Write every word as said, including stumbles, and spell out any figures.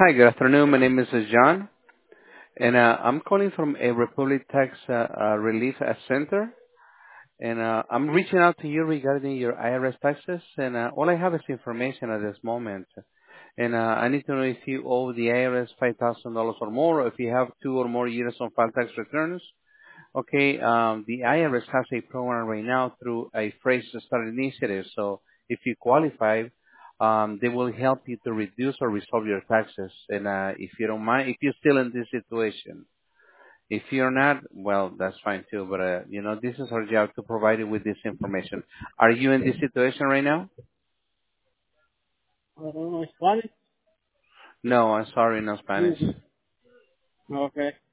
Hi, good afternoon. My name is uh, John, and uh, I'm calling from a Republic Tax uh, uh, Relief uh, Center, and uh, I'm reaching out to you regarding your I R S taxes, and uh, all I have is information at this moment. And uh, I need to know if you owe the I R S five thousand dollars or more, or if you have two or more years on file tax returns. Okay, um, the I R S has a program right now through a Phrase Start initiative. So if you qualify, um, they will help you to reduce or resolve your taxes. And uh, if you don't mind, if you're still in this situation, if you're not, well, that's fine too. But uh, you know, this is our job to provide you with this information. Are you in this situation right now? I don't know Spanish. No, I'm sorry, no Spanish. Mm. Okay.